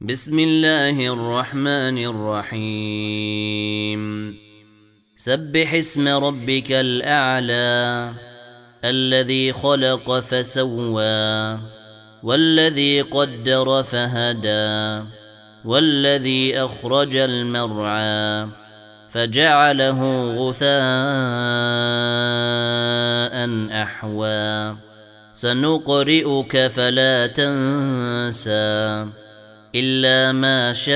بسم الله الرحمن الرحيم. سبح اسم ربك الأعلى الذي خلق فسوى والذي قدر فهدى والذي أخرج المرعى فجعله غثاء أحوى سنقرئك فلا تنسى إلا ما شاء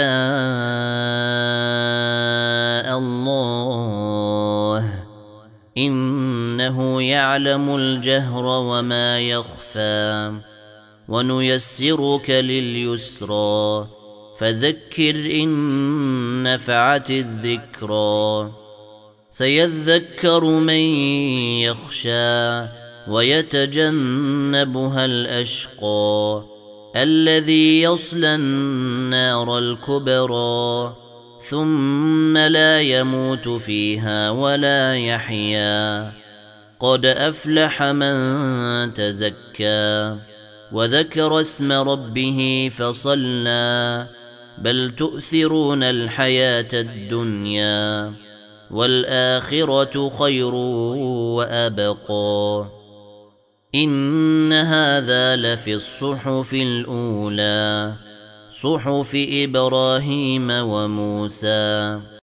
الله إنه يعلم الجهر وما يخفى ونيسرك لليسرى فذكر إن نفعت الذكرى سيذكر من يخشى ويتجنبها الأشقى الذي يصلى النار الكبرى ثم لا يموت فيها ولا يحيا قد أفلح من تزكى وذكر اسم ربه فصلى بل تؤثرون الحياة الدنيا والآخرة خير وأبقى إن هذا لفي الصحف الأولى صحف إبراهيم وموسى.